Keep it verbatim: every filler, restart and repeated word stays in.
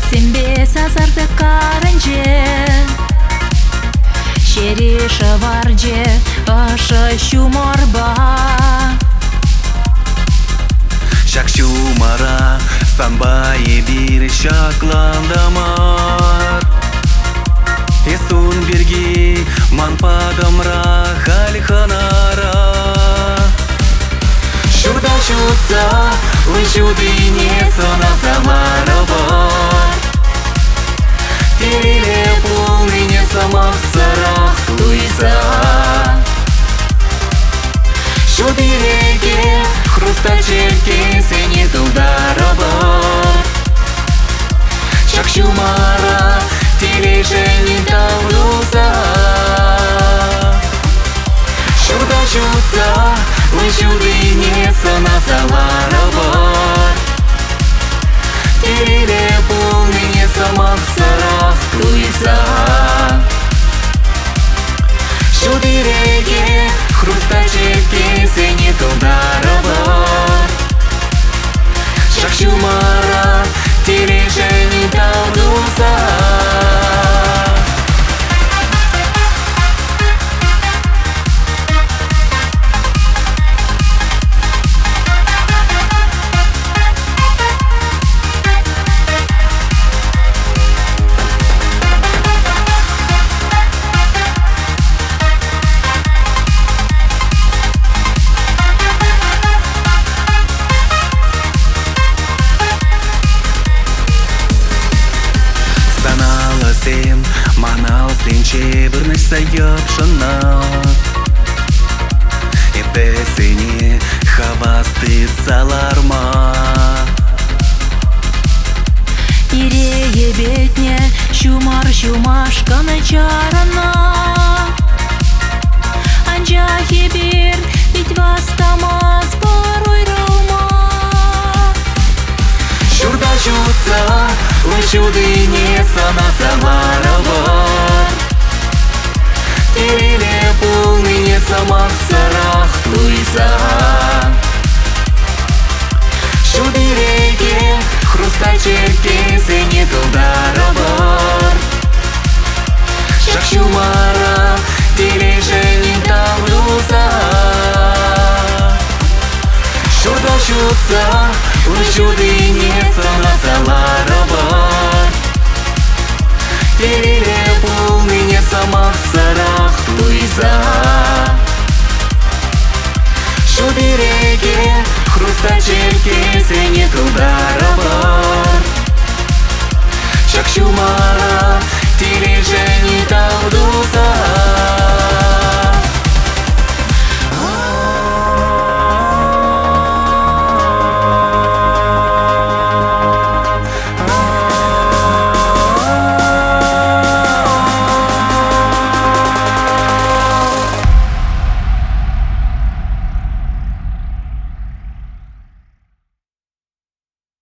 сенбес азарды карынже, шериша варже аша шумарба. Шак шумара санбайы бир шакландамар. Есун бирги манпадамра халиханара. Шуда шутса лышуды не сона самарабар. Тереле полный не самах сарах луиса. Шудиреге хрустачерке сене тударабар. Шак шумара тележе не тавлюса. Шуда шутса лышуды не сона самарабар. Тереле полный не самах сарах луиса. Шудиреге хрустачерке сене тударабар. Шак шумара тележе не тавлюса. Манал сенче бірніш сайып шына. Епесене хавасты саларма. Ирее бетне шумар-шумашка начарана. Анжахи бир ведь вастамаз порой раума. Шурда шутса лышуды не сана самарабар. Тереле полный не самах сарах луиса. Шудиреге хрустачерке сене тударабар. Шак шумара тележе не тавлюса. Шурда шутса лышуды не сана самарабар. Тереле полный